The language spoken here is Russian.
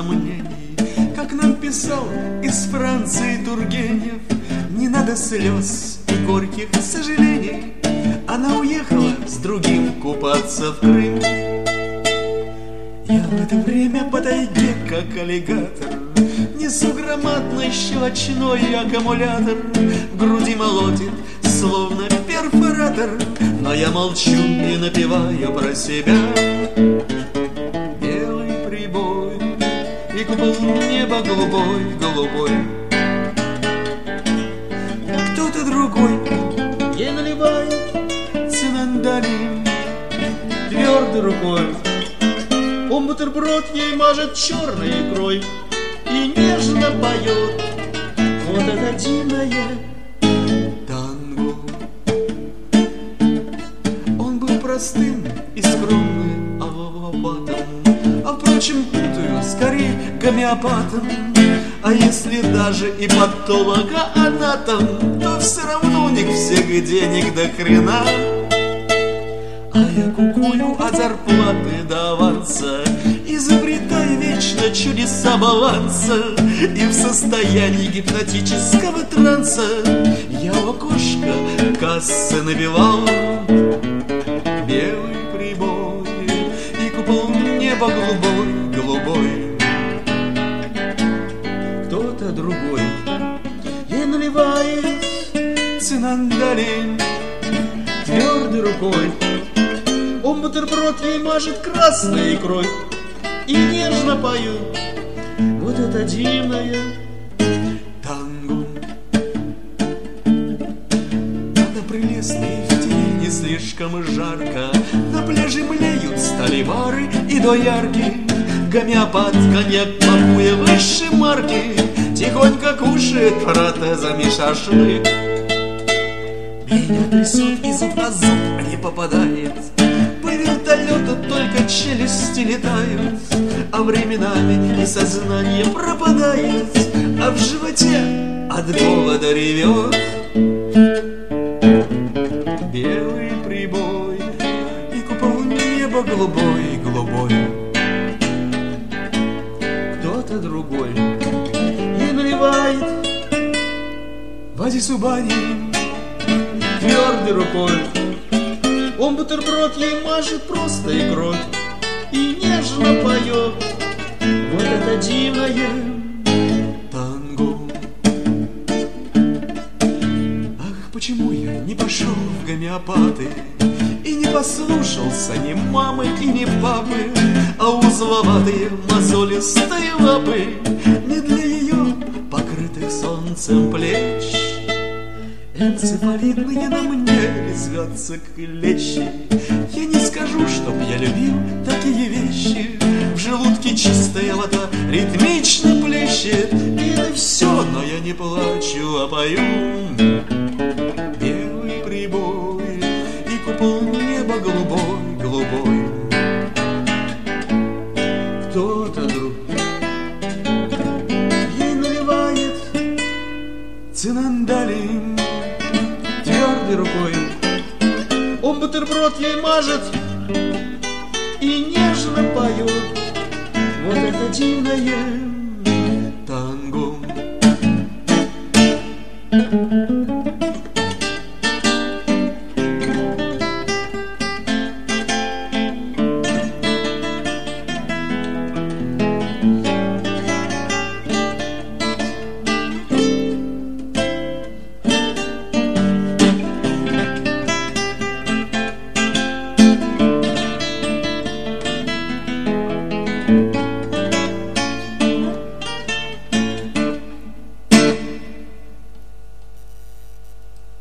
сомнений. Как нам писал из Франции Тургенев, не надо слез и горьких сожалений. Она уехала с другим купаться в Крым. Я в это время по тайге, как аллигатор, несу громадный щелочной аккумулятор. В груди молотит, словно перфоратор, но я молчу и напеваю про себя. Белый прибой и купол неба голубой. Кто-то другой ей наливает цинандалин твердой рукой. Он бутерброд ей мажет черной икрой и нежно поет вот это дивное танго. Он был простым и скромным аллопатом, а впрочем, путаю скорее гомеопатом. А если даже и патологоанатом, то все равно у них всех денег до хрена. А я кукую от зарплаты до аванса, изобретаю вечно чудеса баланса, и в состоянии гипнотического транса я в окошко кассы набивал. Белый прибой и купол неба голубой. Кто-то другой ей наливает цинандалин твердой рукой. Он бутерброд ей мажет красной икрой и нежно поет вот это дивное танго. Надо прелестно и в тени не слишком жарко, на пляже млеют сталевары и доярки. Гомеопат коньяк пакуя высшей марки тихонько кушает протезами шашлык. Меня трясет и зуб на зуб не попадает, по вертолету только челюсти летают, а временами и сознание пропадает, а в животе от голода ревет. Белый прибой и купол неба голубой. Кто-то другой ей наливает Вадису бани твердой рукой. Он бутерброд ей мажет просто икрой и нежно поет вот это дивное танго. Ах, почему я не пошел в гомеопаты и не послушался ни мамы и ни папы, а узловатые мозолистые лапы не для ее покрытых солнцем плеч. Энцефалитные на мне резвятся клещи. Я не скажу, чтоб я любил такие вещи. В желудке чистая вода ритмично плещет, и это все, но я не плачу, а пою. Белый прибой и купол неба голубой. Кто-то друг ей наливает цинандалин твердой рукой. Он бутерброд ей мажет и нежно поет вот это дивное танго.